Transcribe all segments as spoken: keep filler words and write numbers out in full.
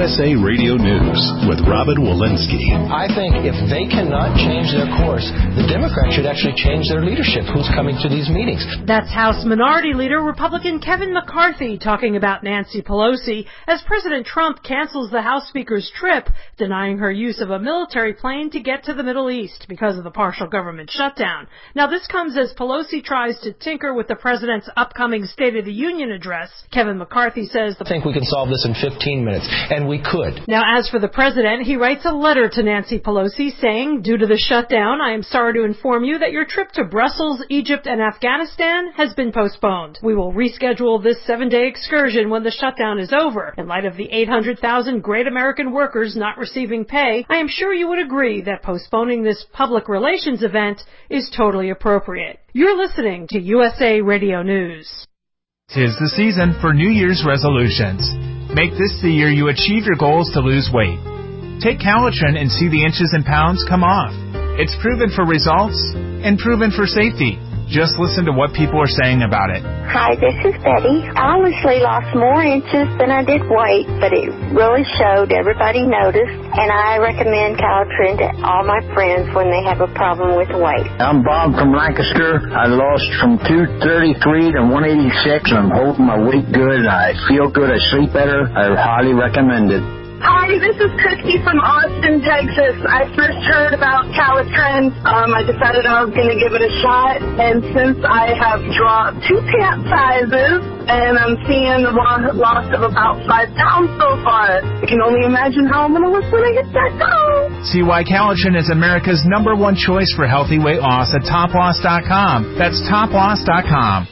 S A Radio News with Robin Walensky. I think if they cannot change their course, the Democrats should actually change their leadership. Who's coming to these meetings? That's House Minority Leader Republican Kevin McCarthy talking about Nancy Pelosi as President Trump cancels the House Speaker's trip, denying her use of a military plane to get to the Middle East because of the partial government shutdown. Now, this comes as Pelosi tries to tinker with the president's upcoming State of the Union address. Kevin McCarthy says, I think we can solve this in fifteen minutes, and we could. Now, as for the president, he writes a letter to Nancy Pelosi saying, due to the shutdown, I am sorry to inform you that your trip to Brussels, Egypt, and Afghanistan has been postponed. We will reschedule this seven-day excursion when the shutdown is over. In light of the eight hundred thousand great American workers not receiving pay, I am sure you would agree that postponing this public relations event is totally appropriate. You're listening to U S A Radio News. 'Tis the season for New Year's resolutions. Make this the year you achieve your goals to lose weight. Take Calitrin and see the inches and pounds come off. It's proven for results and proven for safety. Just listen to what people are saying about it. Hi, this is Betty. I honestly lost more inches than I did weight, but it really showed. Everybody noticed, and I recommend Calitrin to all my friends when they have a problem with weight. I'm Bob from Lancaster. I lost from two thirty-three to one eighty-six. I'm holding my weight good. I feel good. I sleep better. I highly recommend it. Hi, this is Christy from Austin, Texas. I first heard about Calitrin. Um, I decided I was going to give it a shot, and since I have dropped two pant sizes, and I'm seeing a loss of about five pounds so far, I can only imagine how I'm going to look when I get that down. See why Calitrin is America's number one choice for healthy weight loss at top loss dot com. That's top loss dot com.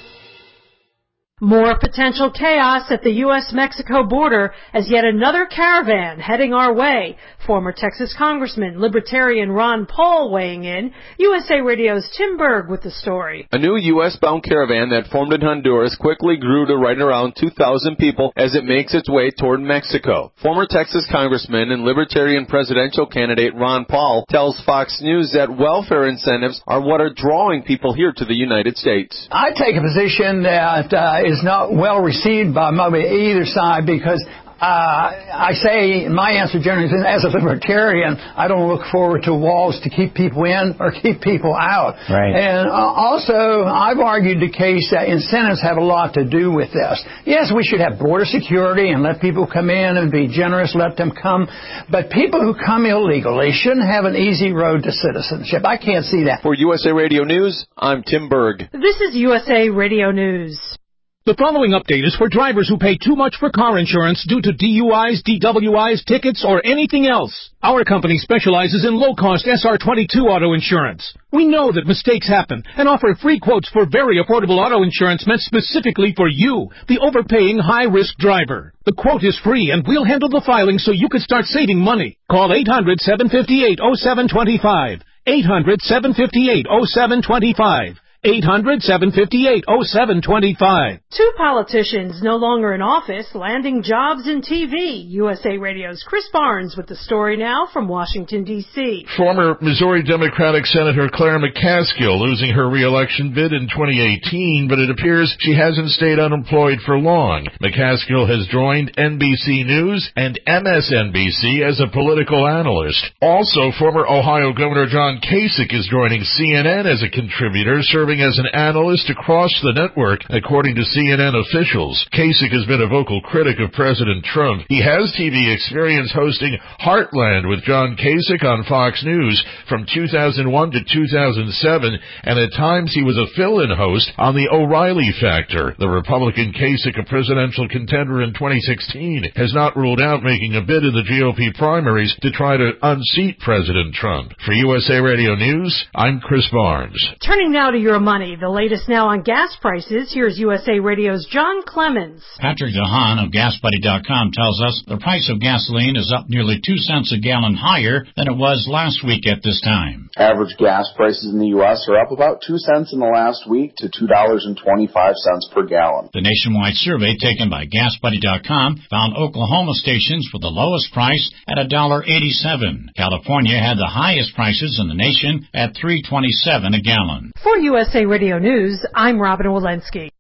More potential chaos at the U S Mexico border as yet another caravan heading our way. Former Texas Congressman, Libertarian Ron Paul weighing in. U S A Radio's Tim Berg with the story. A new U S-bound caravan that formed in Honduras quickly grew to right around two thousand people as it makes its way toward Mexico. Former Texas Congressman and Libertarian presidential candidate Ron Paul tells Fox News that welfare incentives are what are drawing people here to the United States. I take a position that uh, is not well received by either side because Uh, I say, my answer generally is, as a libertarian, I don't look forward to walls to keep people in or keep people out. Right. And uh, also, I've argued the case that incentives have a lot to do with this. Yes, we should have border security and let people come in and be generous, let them come. But people who come illegally shouldn't have an easy road to citizenship. I can't see that. For U S A Radio News, I'm Tim Berg. This is U S A Radio News. The following update is for drivers who pay too much for car insurance due to D U Is, D W Is, tickets, or anything else. Our company specializes in low-cost S R twenty-two auto insurance. We know that mistakes happen and offer free quotes for very affordable auto insurance meant specifically for you, the overpaying high-risk driver. The quote is free, and we'll handle the filing so you can start saving money. Call eight hundred, seven five eight, oh seven two five. eight hundred, seven five eight, oh seven two five. eight hundred, seven five eight, oh seven two five. Two politicians no longer in office landing jobs in T V. U S A Radio's Chris Barnes with the story now from Washington, D C Former Missouri Democratic Senator Claire McCaskill losing her re-election bid in twenty eighteen, but it appears she hasn't stayed unemployed for long. McCaskill has joined N B C News and M S N B C as a political analyst. Also, former Ohio Governor John Kasich is joining C N N as a contributor, serving as an analyst across the network, according to C N N officials. Kasich has been a vocal critic of President Trump. He has T V experience hosting Heartland with John Kasich on Fox News from two thousand one to two thousand seven, and at times he was a fill-in host on The O'Reilly Factor. The Republican Kasich, a presidential contender in twenty sixteen, has not ruled out making a bid in the G O P primaries to try to unseat President Trump. For U S A Radio News, I'm Chris Barnes. Turning now to your money. The latest now on gas prices. Here's U S A Radio's John Clemens. Patrick DeHaan of gas buddy dot com tells us the price of gasoline is up nearly two cents a gallon higher than it was last week at this time. Average gas prices in the U S are up about two cents in the last week to two dollars and twenty-five cents per gallon. The nationwide survey taken by gas buddy dot com found Oklahoma stations with the lowest price at one dollar eighty-seven. California had the highest prices in the nation at three twenty-seven a gallon. For U S A Radio News, I'm Robin Walensky.